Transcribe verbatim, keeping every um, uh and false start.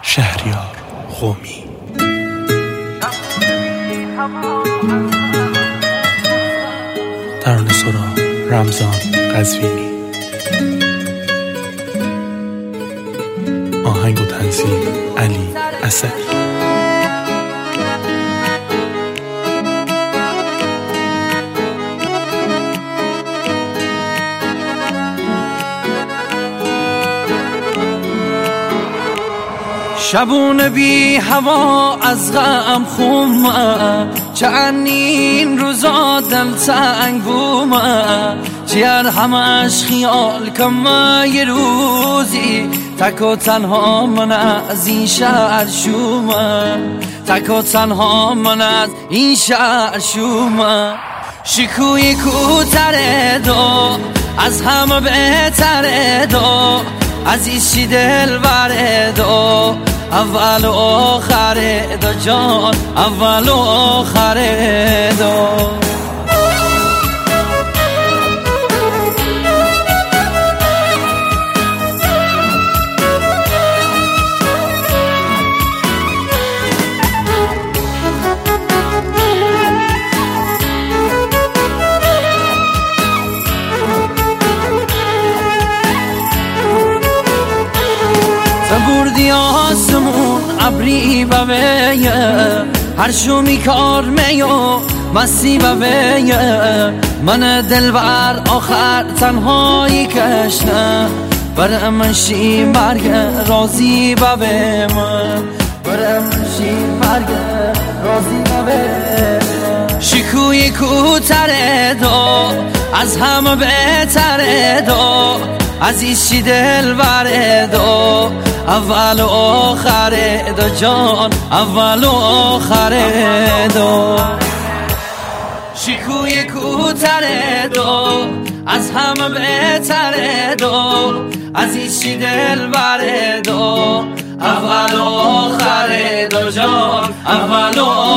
شهریار قمی. ترانه سرا رمضان قزوینی. آهنگ و تنظیم علی اسدی. شبون بی هوا از غم خومه، چندین روزا دل تنگ بومه، چیر همش خیال کمه یه روزی تک و تنها من از این شهر شومه، تک و تنها من از این شهر شومه. شکوی کوتره دو از همه بهتره دو، عزیزی دل بره دو، اول و آخره دو جان، اول و آخره دو. بردی آسمون عبری ببیه، هر شومی کار میو مستی ببیه، من دل بر آخر تنهایی کشنه، بر منشی مرگ رازی ببه من، بر منشی مرگ رازی ببه. شکوی کوتره دو از همه بهتره دو، عزیزی دل بره دو، اول و آخره دو جان، اول و آخره دو. شکوی کوتره دو از همه بهتره دو، عزیزی دل بره دو، اول و آخره دو جان، اول و